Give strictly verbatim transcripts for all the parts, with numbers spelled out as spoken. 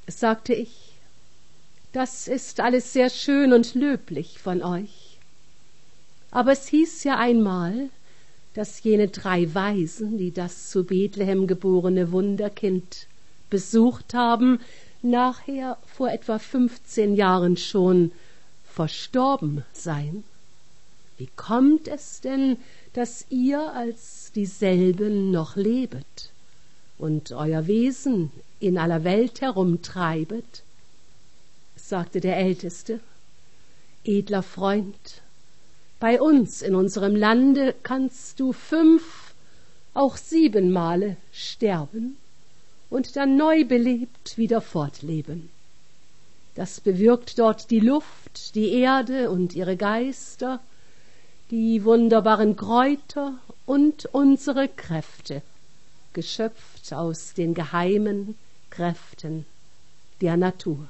sagte ich, das ist alles sehr schön und löblich von euch. Aber es hieß ja einmal, dass jene drei Weisen, die das zu Bethlehem geborene Wunderkind besucht haben, nachher vor etwa fünfzehn Jahren schon verstorben seien. Wie kommt es denn, dass ihr als dieselben noch lebet und euer Wesen in aller Welt herumtreibet? Sagte der Älteste, edler Freund, bei uns in unserem Lande kannst du fünf, auch sieben Male sterben und dann neu belebt wieder fortleben. Das bewirkt dort die Luft, die Erde und ihre Geister, die wunderbaren Kräuter und unsere Kräfte, geschöpft aus den geheimen Kräften der Natur.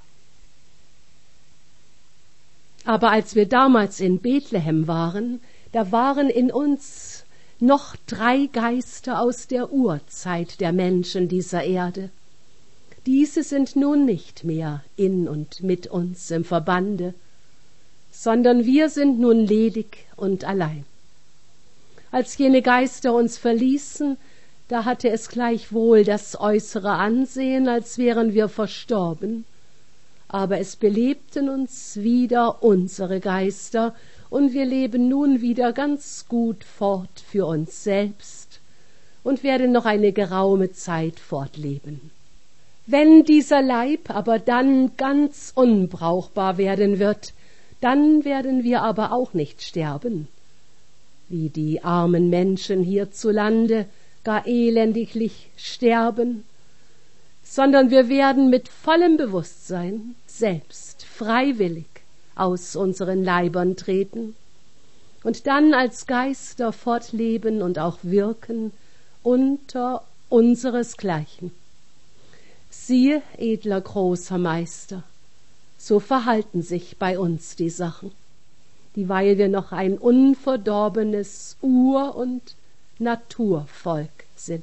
Aber als wir damals in Bethlehem waren, da waren in uns noch drei Geister aus der Urzeit der Menschen dieser Erde. Diese sind nun nicht mehr in und mit uns im Verbande, sondern wir sind nun ledig und allein. Als jene Geister uns verließen, da hatte es gleichwohl das äußere Ansehen, als wären wir verstorben, aber es belebten uns wieder unsere Geister, und wir leben nun wieder ganz gut fort für uns selbst und werden noch eine geraume Zeit fortleben. Wenn dieser Leib aber dann ganz unbrauchbar werden wird, dann werden wir aber auch nicht sterben, wie die armen Menschen hierzulande gar elendiglich sterben, sondern wir werden mit vollem Bewusstsein selbst freiwillig aus unseren Leibern treten und dann als Geister fortleben und auch wirken unter unseresgleichen. Siehe, edler großer Meister, so verhalten sich bei uns die Sachen, dieweil wir noch ein unverdorbenes Ur- und Naturvolk sind.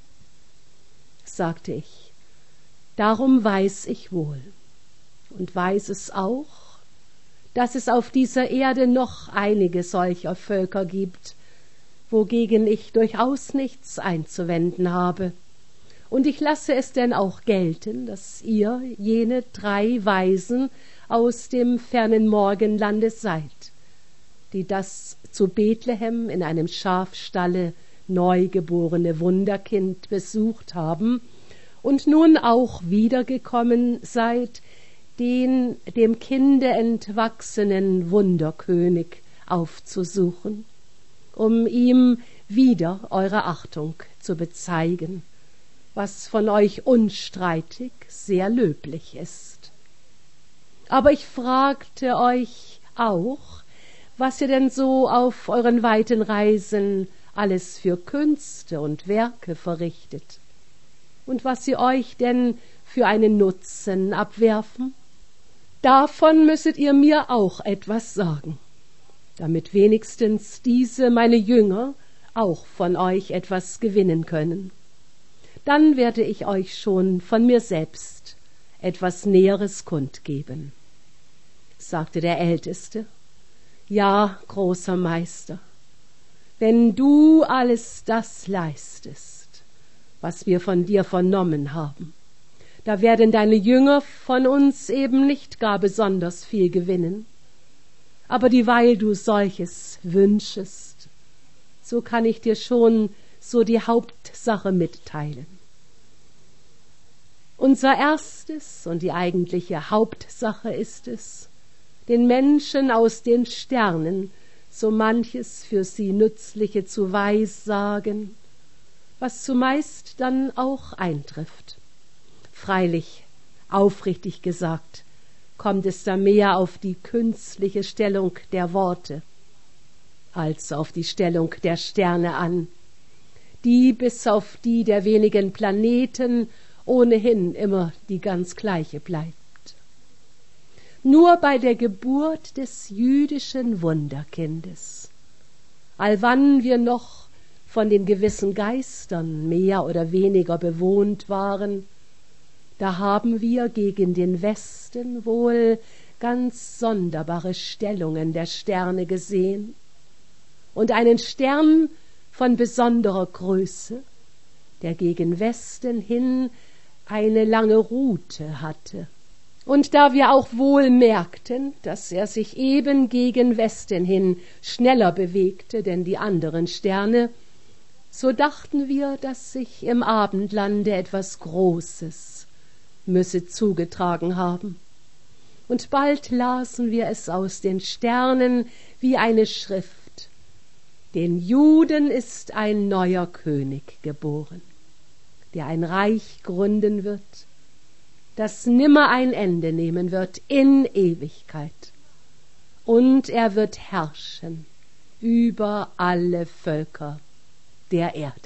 Sagte ich, darum weiß ich wohl und weiß es auch, dass es auf dieser Erde noch einige solcher Völker gibt, wogegen ich durchaus nichts einzuwenden habe. Und ich lasse es denn auch gelten, dass ihr jene drei Weisen aus dem fernen Morgenlande seid, die das zu Bethlehem in einem Schafstalle neugeborene Wunderkind besucht haben und nun auch wiedergekommen seid, den dem Kinde entwachsenen Wunderkönig aufzusuchen, um ihm wieder eure Achtung zu bezeigen, was von euch unstreitig sehr löblich ist. Aber ich fragte euch auch, was ihr denn so auf euren weiten Reisen alles für Künste und Werke verrichtet und was sie euch denn für einen Nutzen abwerfen. Davon müsset ihr mir auch etwas sagen, damit wenigstens diese meine Jünger auch von euch etwas gewinnen können. Dann werde ich euch schon von mir selbst etwas Näheres kundgeben. Sagte der Älteste, ja, großer Meister, wenn du alles das leistest, was wir von dir vernommen haben, da werden deine Jünger von uns eben nicht gar besonders viel gewinnen. Aber dieweil du solches wünschest, so kann ich dir schon so die Hauptsache mitteilen. Unser erstes und die eigentliche Hauptsache ist es, den Menschen aus den Sternen so manches für sie Nützliche zu weissagen, was zumeist dann auch eintrifft. Freilich, aufrichtig gesagt, kommt es da mehr auf die künstliche Stellung der Worte als auf die Stellung der Sterne an, die bis auf die der wenigen Planeten ohnehin immer die ganz gleiche bleibt. Nur bei der Geburt des jüdischen Wunderkindes, allwann wir noch von den gewissen Geistern mehr oder weniger bewohnt waren, da haben wir gegen den Westen wohl ganz sonderbare Stellungen der Sterne gesehen und einen Stern von besonderer Größe, der gegen Westen hin eine lange Rute hatte. Und da wir auch wohl merkten, dass er sich eben gegen Westen hin schneller bewegte denn die anderen Sterne, so dachten wir, dass sich im Abendlande etwas Großes müsse zugetragen haben. Und bald lasen wir es aus den Sternen wie eine Schrift: Den Juden ist ein neuer König geboren, der ein Reich gründen wird, das nimmer ein Ende nehmen wird in Ewigkeit. Und er wird herrschen über alle Völker der Erde.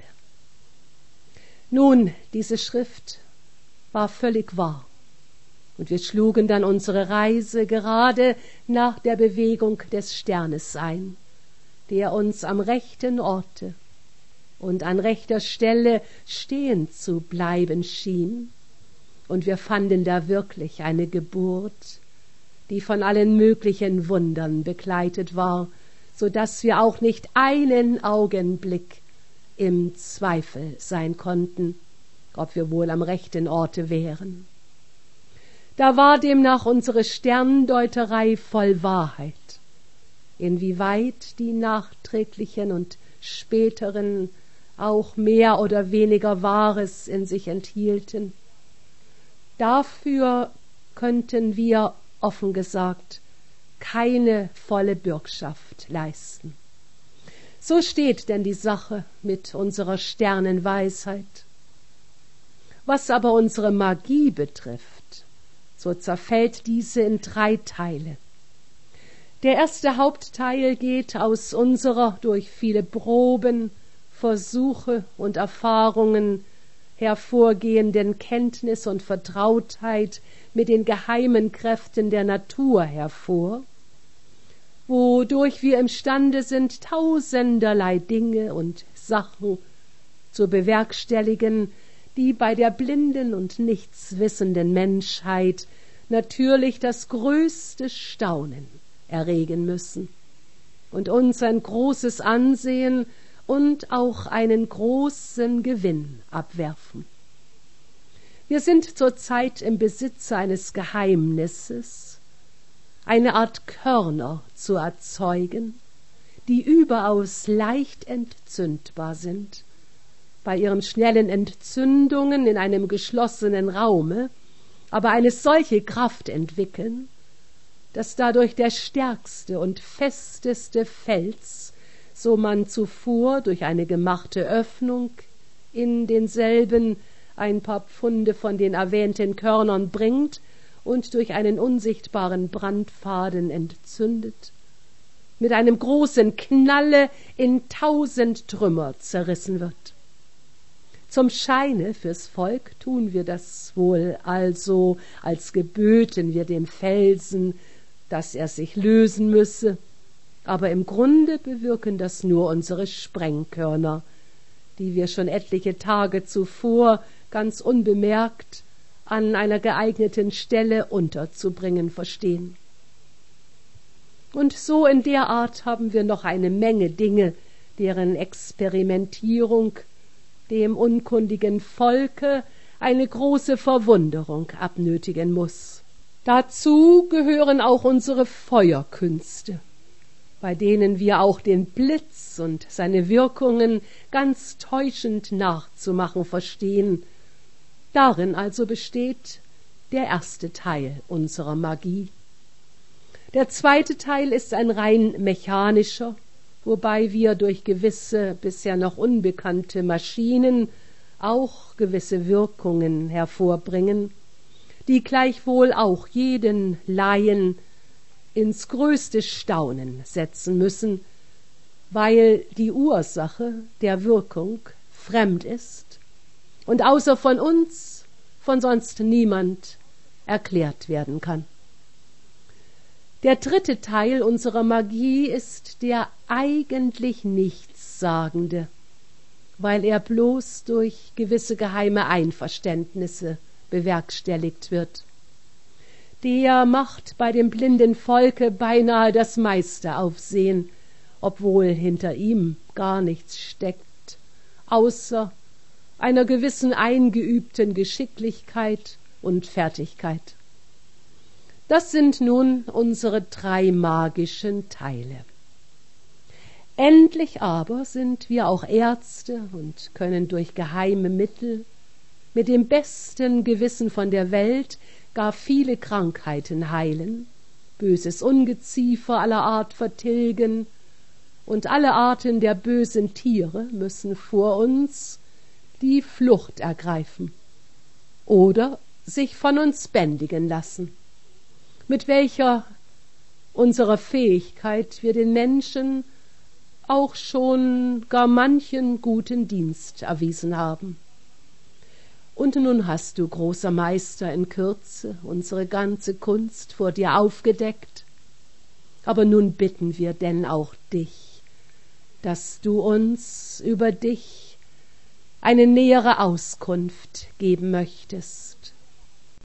Nun, diese Schrift war völlig wahr. Und wir schlugen dann unsere Reise gerade nach der Bewegung des Sternes ein, der uns am rechten Orte und an rechter Stelle stehen zu bleiben schien. Und wir fanden da wirklich eine Geburt, die von allen möglichen Wundern begleitet war, so dass wir auch nicht einen Augenblick im Zweifel sein konnten, ob wir wohl am rechten Orte wären. Da war demnach unsere Sterndeuterei voll Wahrheit. Inwieweit die nachträglichen und späteren auch mehr oder weniger Wahres in sich enthielten, dafür könnten wir, offen gesagt, keine volle Bürgschaft leisten. So steht denn die Sache mit unserer Sternenweisheit. Was aber unsere Magie betrifft, so zerfällt diese in drei Teile. Der erste Hauptteil geht aus unserer durch viele Proben, Versuche und Erfahrungen hervorgehenden Kenntnis und Vertrautheit mit den geheimen Kräften der Natur hervor, wodurch wir imstande sind, tausenderlei Dinge und Sachen zu bewerkstelligen, die bei der blinden und nichtswissenden Menschheit natürlich das größte Staunen erregen müssen und uns ein großes Ansehen und auch einen großen Gewinn abwerfen. Wir sind zurzeit im Besitze eines Geheimnisses, eine Art Körner zu erzeugen, die überaus leicht entzündbar sind, bei ihren schnellen Entzündungen in einem geschlossenen Raume, aber eine solche Kraft entwickeln, dass dadurch der stärkste und festeste Fels, so man zuvor durch eine gemachte Öffnung in denselben ein paar Pfunde von den erwähnten Körnern bringt und durch einen unsichtbaren Brandfaden entzündet, mit einem großen Knalle in tausend Trümmer zerrissen wird. Zum Scheine fürs Volk tun wir das wohl also, als geböten wir dem Felsen, dass er sich lösen müsse, aber im Grunde bewirken das nur unsere Sprengkörner, die wir schon etliche Tage zuvor ganz unbemerkt an einer geeigneten Stelle unterzubringen verstehen. Und so in der Art haben wir noch eine Menge Dinge, deren Experimentierung dem unkundigen Volke eine große Verwunderung abnötigen muß. Dazu gehören auch unsere Feuerkünste, bei denen wir auch den Blitz und seine Wirkungen ganz täuschend nachzumachen verstehen. Darin also besteht der erste Teil unserer Magie. Der zweite Teil ist ein rein mechanischer, wobei wir durch gewisse, bisher noch unbekannte Maschinen auch gewisse Wirkungen hervorbringen, die gleichwohl auch jeden Laien ins größte Staunen setzen müssen, weil die Ursache der Wirkung fremd ist und außer von uns von sonst niemand erklärt werden kann. Der dritte Teil unserer Magie ist der eigentlich Nichtssagende, weil er bloß durch gewisse geheime Einverständnisse bewerkstelligt wird. Der macht bei dem blinden Volke beinahe das meiste Aufsehen, obwohl hinter ihm gar nichts steckt, außer einer gewissen eingeübten Geschicklichkeit und Fertigkeit. Das sind nun unsere drei magischen Teile. Endlich aber sind wir auch Ärzte und können durch geheime Mittel mit dem besten Gewissen von der Welt gar viele Krankheiten heilen, böses Ungeziefer aller Art vertilgen, und alle Arten der bösen Tiere müssen vor uns die Flucht ergreifen oder sich von uns bändigen lassen, mit welcher unserer Fähigkeit wir den Menschen auch schon gar manchen guten Dienst erwiesen haben. Und nun hast du, großer Meister, in Kürze unsere ganze Kunst vor dir aufgedeckt, aber nun bitten wir denn auch dich, dass du uns über dich eine nähere Auskunft geben möchtest.